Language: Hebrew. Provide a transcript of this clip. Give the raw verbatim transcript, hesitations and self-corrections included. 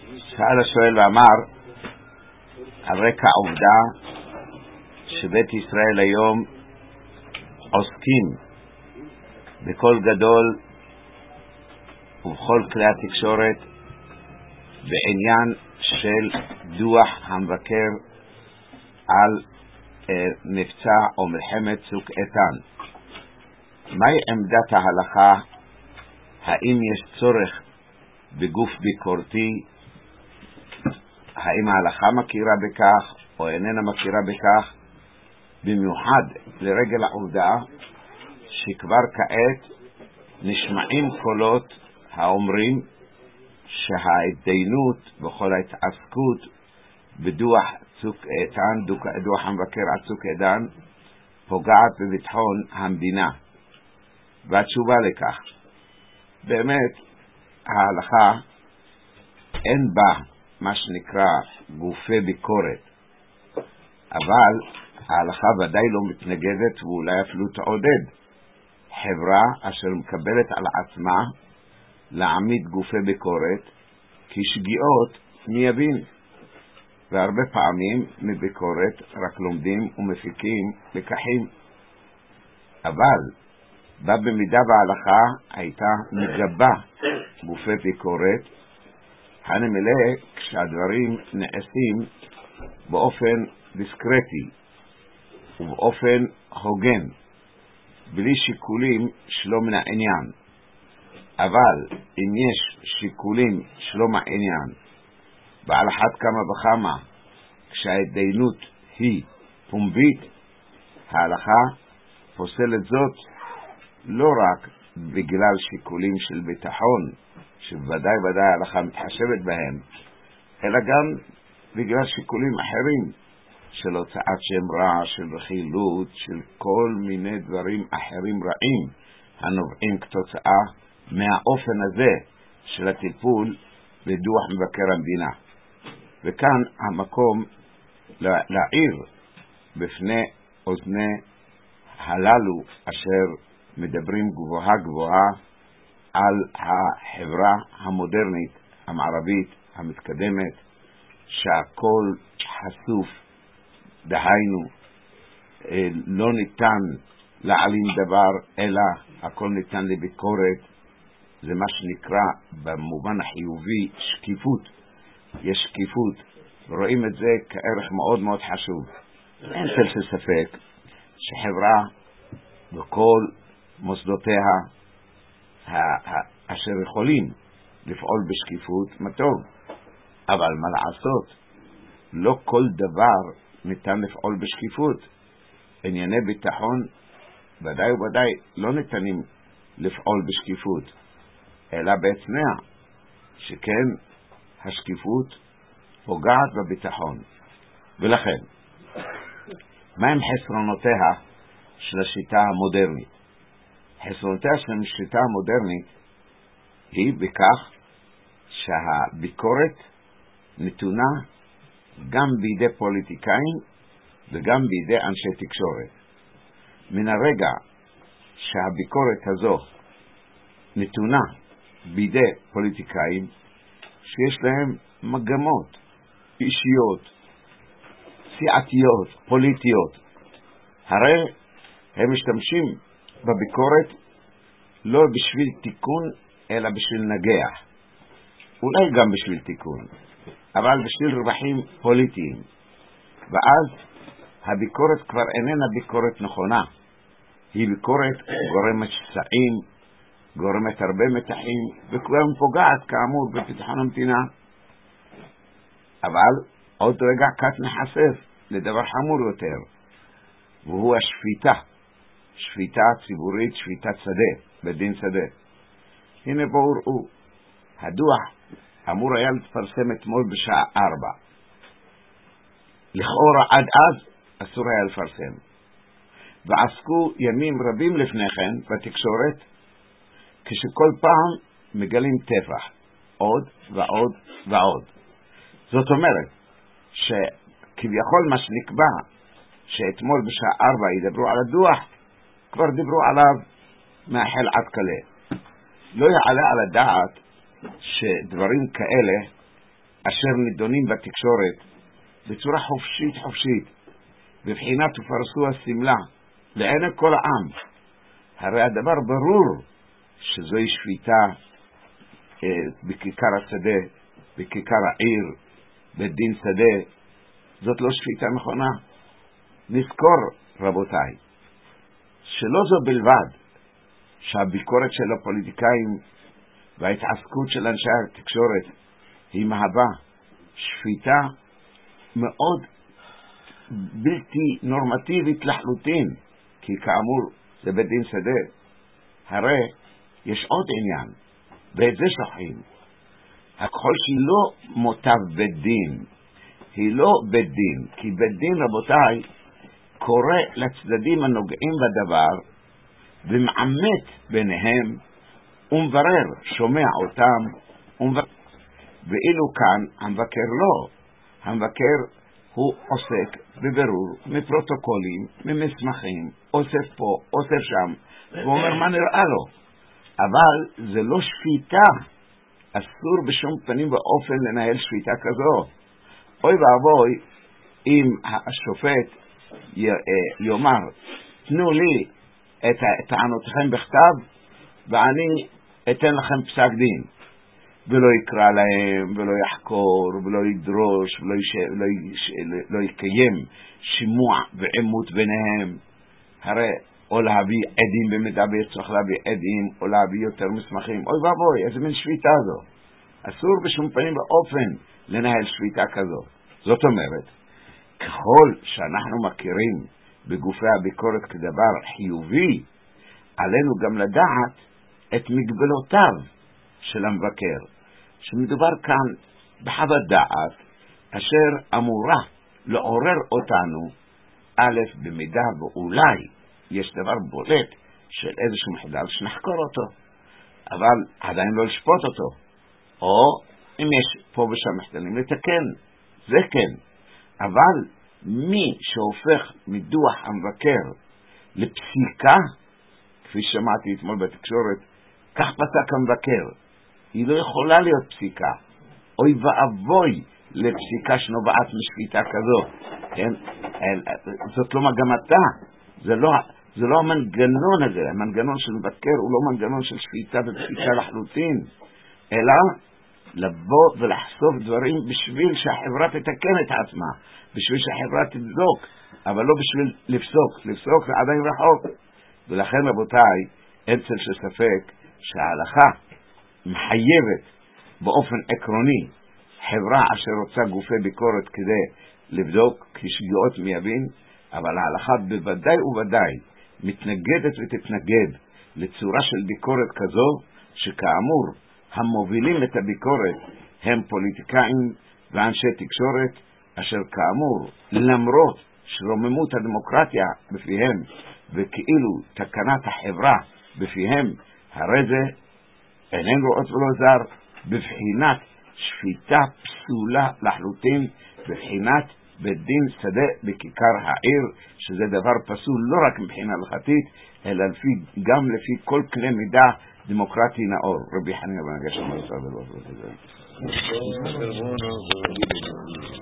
שאל השואל ואמר, על רקע העובדה שבית ישראל היום עוסקים בכל גדול ובכל כלי התקשורת בעניין של דוח המבקר על אה, מבצע או מלחמת צוק איתן. מהי עמדת ההלכה? האם יש צורך בגוף ביקורתי? האם ההלכה מכירה בכך או איננה מכירה בכך? במיוחד לרגל העובדה שכבר כעת נשמעים קולות האומרים שההתדיינות בכל ההתעסקות בדוח צוק איתן, דוח המבקר על צוק איתן, פוגעת בביטחון המדינה. והתשובה לכך, באמת ההלכה אין בה מה שנקרא גופי ביקורת, אבל ההלכה ודאי לא מתנגדת ואולי אפילו תעודד חברה אשר מקבלת על עצמה להעמיד גופי ביקורת, כי שגיאות מי יבין, והרבה פעמים מביקורת רק לומדים ומפיקים לקחים. אבל בה במידה בהלכה הייתה מגבה גופי ביקורת, הנמלא כשהדברים נעשים באופן דיסקרטי ובאופן הוגן, בלי שיקולים שלא מן העניין. אבל אם יש שיקולים שלא מהעניין, ועל אחת כמה וכמה כשההתדיינות היא פומבית, ההלכה פוסלת זאת לא רק בגלל שיקולים של ביטחון, שבוודאי ודאי ההלכה מתחשבת בהם, אלא גם בגלל שיקולים אחרים של הוצאת שם רע, של רכילות, של כל מיני דברים אחרים רעים הנובעים כתוצאה מהאופן הזה של הטיפול בדוח מבקר המדינה. וכאן המקום להעיר בפני אוזני הללו אשר מדברים גבוהה גבוהה על החברה המודרנית המערבית המתקדמת, שהכל חשוף, דהיינו לא ניתן להעלים דבר אלא הכל ניתן לביקורת. זה מה שנקרא במובן החיובי שקיפות. יש שקיפות, רואים את זה כערך מאוד מאוד חשוב. אין צל של ספק שחברה בכל מוסדותיה אשר יכולים לפעול בשקיפות, מה טוב. אבל מה לעשות? לא כל דבר ניתן לפעול בשקיפות. ענייני ביטחון ודאי וודאי לא ניתנים לפעול בשקיפות, אלא בעצמיה, שכן השקיפות פוגעת בביטחון. ולכן, מהם חסרונותיה של השיטה המודרנית? חסרונותיה של השיטה המודרנית היא בכך שהביקורת נתונה גם בידי פוליטיקאים וגם בידי אנשי תקשורת. מן הרגע שהביקורת הזו נתונה בידי פוליטיקאים שיש להם מגמות אישיות, סיעתיות, פוליטיות, הרי הם משתמשים בביקורת לא בשביל תיקון אלא בשביל נגח, אולי גם בשביל תיקון, אבל בשביל רווחים פוליטיים. ואז הביקורת כבר איננה ביקורת נכונה, היא ביקורת גורמת שסעים, גורמת הרבה מתחים, וכבר פוגעת כאמור בביטחון המדינה. אבל עוד רגע קט נחשף לדבר חמור יותר, והוא השפיטה, שפיטה ציבורית, שפיטת שדה, בדין שדה. הנה בואו ראו, הדוח אמור היה להתפרסם אתמול בשעה ארבע. לכאורה עד אז אסור היה לפרסם. ועסקו ימים רבים לפני כן בתקשורת, כשכל פעם מגלים טפח, עוד ועוד ועוד. זאת אומרת, שכביכול מה שנקבע, שאתמול בשעה ארבע ידברו על הדוח, כבר דיברו עליו מהחל עד כלה. לא יעלה על הדעת שדברים כאלה אשר נידונים בתקשורת בצורה חופשית חופשית, בבחינת ופרסו הסמלה לעיני כל העם. הרי הדבר ברור שזוהי שפיטה אה, בכיכר השדה, בכיכר העיר, בדין שדה. זאת לא שפיטה נכונה. נזכור, רבותיי, שלא זו בלבד שהביקורת של הפוליטיקאים וההתעסקות של אנשי התקשורת היא מהווה שפיטה מאוד בלתי נורמטיבית לחלוטין, כי כאמור זה בדין שדה. הרי יש עוד עניין, ואת זה שוכחים. הכל שהיא לא מוטב בדין, היא לא בדין, כי בדין, רבותיי, קורא לצדדים הנוגעים בדבר ומעמת ביניהם ומברר, שומע אותם ומברר. ואילו כאן המבקר לא. המבקר הוא עוסק בבירור מפרוטוקולים, ממסמכים, אוסף פה, אוסף שם, ואומר מה נראה לו. אבל זה לא שפיטה. אסור בשום פנים ואופן לנהל שפיטה כזו. אוי ואבוי אם השופט יאמר, תנו לי את טענותיכם בכתב ואני אתן לכם פסק דין, ולא יקרא להם ולא יחקור ולא ידרוש ולא יש, לא, יש, לא יקיים שימוע ועימות ביניהם. הרי או להביא עדים במידה ויצטרך להביא עדים, או להביא יותר מסמכים. אוי ואבוי, איזה מין שביתה זו. אסור בשום פנים ואופן לנהל שביתה כזו. זאת אומרת, ככל שאנחנו מכירים בגופי הביקורת כדבר חיובי, עלינו גם לדעת את מגבלותיו של המבקר, שמדובר כאן בחוות דעת אשר אמורה לעורר אותנו, א', במידה ואולי יש דבר בולט של איזשהו מחדל שנחקור אותו, אבל עדיין לא לשפוט אותו, או אם יש פה ושם מחדלים לתקן, זה כן. אבל מי שהופך מדוח המבקר לפסיקה, כפי שמעתי אתמול בתקשורת, כך פסק המבקר, היא לא יכולה להיות פסיקה. אוי ואבוי לפסיקה שנובעת משפיטה כזו. כן? זאת לא מגמתה, זה לא, זה לא המנגנון הזה. המנגנון של מבקר הוא לא מנגנון של שפיטה ופסיקה לחלוטין, אלא לבוא ולחשוף דברים בשביל שהחברה תתקן את עצמה, בשביל שהחברה תבדוק, אבל לא בשביל לפסוק. לפסוק זה עדיין רחוק. ולכן רבותיי, אין צל של ספק שההלכה מחייבת באופן עקרוני חברה אשר רוצה גופי ביקורת כדי לבדוק כשגיאות מייבין, אבל ההלכה בוודאי ובוודאי מתנגדת ותתנגד לצורה של ביקורת כזו, שכאמור המובילים את הביקורת הם פוליטיקאים ואנשי תקשורת, אשר כאמור למרות שרוממות הדמוקרטיה בפיהם וכאילו תקנת החברה בפיהם, הרי זה איננו רואות ולא זר, בבחינת שפיטה פסולה לחלוטין, בבחינת בדין שדה בכיכר העיר, שזה דבר פסול לא רק מבחינה הלכתית, אלא לפי, גם לפי כל כלי מידה דמוקרטי נאור. רבי חנינא בן עקשיא אמר